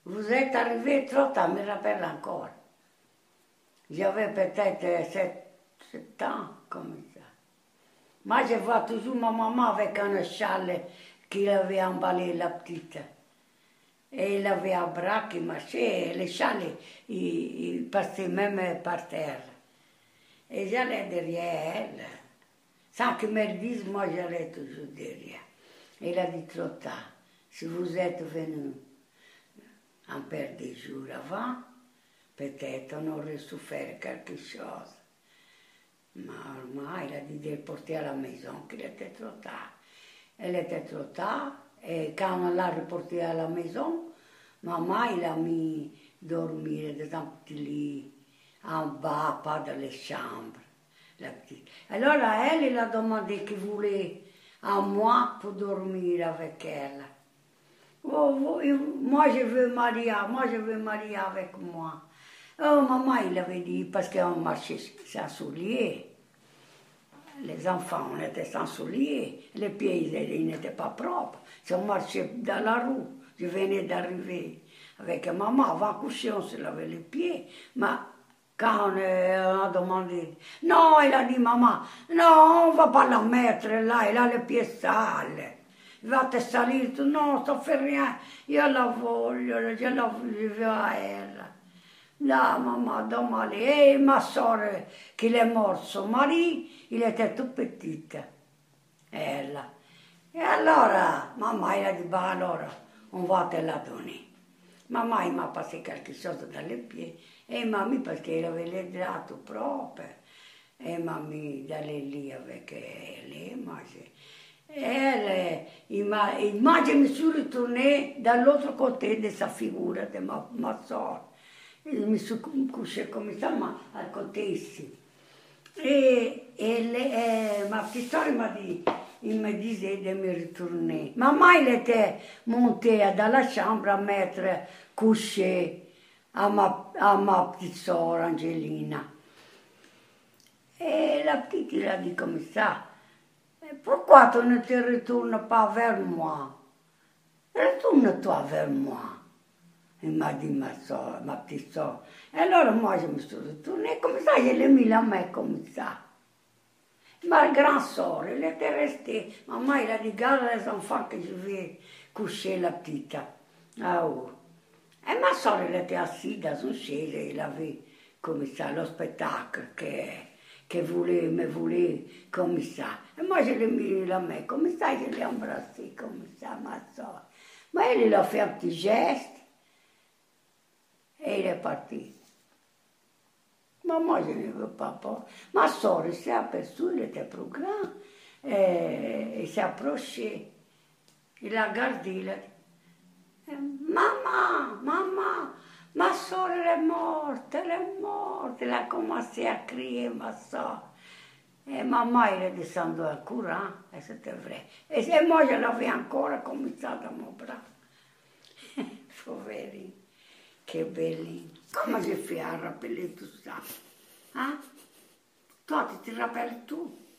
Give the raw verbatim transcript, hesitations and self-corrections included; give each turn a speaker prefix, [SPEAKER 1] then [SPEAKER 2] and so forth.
[SPEAKER 1] vous êtes arrivé trop tard, je me rappelle encore. J'avais peut-être sept ans, comme ça. Moi, je vois toujours ma maman avec un châle qu'il avait emballé la petite. Et il avait un bras qui marchait, et le châle, il, il passait même par terre. Et j'allais derrière elle. Sans qu'il me le dise, moi j'allais toujours derrière. Il a dit trop tard, si vous êtes venu un paire de jours avant, peut-être on aurait souffert quelque chose. Mais ormai il a dit de le porter à la maison, qu'il était trop tard. Elle était trop tard, et quand on l'a reporté à la maison, maman il a mis dormir dans un petit lit en bas, pas dans les chambres. La petite. Alors elle, elle a demandé qu'il voulait un mois pour dormir avec elle. Oh, oh, moi je veux marier, moi je veux marier avec moi. Oh maman, il avait dit, parce qu'on marchait sans souliers. Les enfants, on était sans souliers. Les pieds, ils n'étaient pas propres. Si on marchait dans la rue, je venais d'arriver avec maman, avant de coucher, on se lavait les pieds. Mais quand on a demandé, non, il a dit, maman, non, on ne va pas la mettre là, elle a les pieds sales. Il va te salir, tout, non, ça ne fait rien, je la voglio, je la veux à elle. Là, maman, demandé, et ma soeur, qui est morte, son mari, il était tout petit, elle. Et alors, maman, il a dit, bah alors, on va te la donner. Maman, il m'a passé quelque chose dans les pieds. Et il m'a mis, parce qu'il avait les draps tout propres, et il m'a mis dans les lits avec elle. Et moi, elle, il m'a, moi, je me suis retournée de l'autre côté de sa figure, de ma, ma soeur. Je me suis couchée comme ça, mais à côté ici. Et, et, et ma petite soeur m'a dit, il me disait de me retourner. Maman, il était montée dans la chambre à mettre couché à ma, à ma petite soeur Angelina. Et la petite, il a dit comme ça, pourquoi tu ne te retournes pas vers moi? Retourne-toi vers moi. Il m'a dit ma soeur, ma petite soeur. Et alors moi, je me suis retournée comme ça, je l'ai mis la main comme ça. Ma grande soeur, elle était restée. Maman, il a dit, garde les enfants que je vais coucher la petite. Ah oh. Et ma soeur, elle était assise dans une chaise, et elle avait comme ça le spectacle que, que voulait, me voulait comme ça. Et moi, je l'ai mis la main comme ça, je l'ai embrassée comme ça, ma soeur. Mais elle, elle a fait un petit geste, et il est parti. Maman, je ne veux pas pas. Ma soeur s'est aperçue, il était plus grand, et il s'est approché. Il a gardé, il a dit, maman, maman, ma soeur elle est morte, elle est morte. Elle a commencé à crier, ma soeur. Et maman, elle est descendue en courant, et c'était vrai. Et moi, je l'avais encore comme ça dans mon bras. Poverine. Che belli. Come si fait à rappeler tout ça? Hein? Toi, tu te rappelles tout?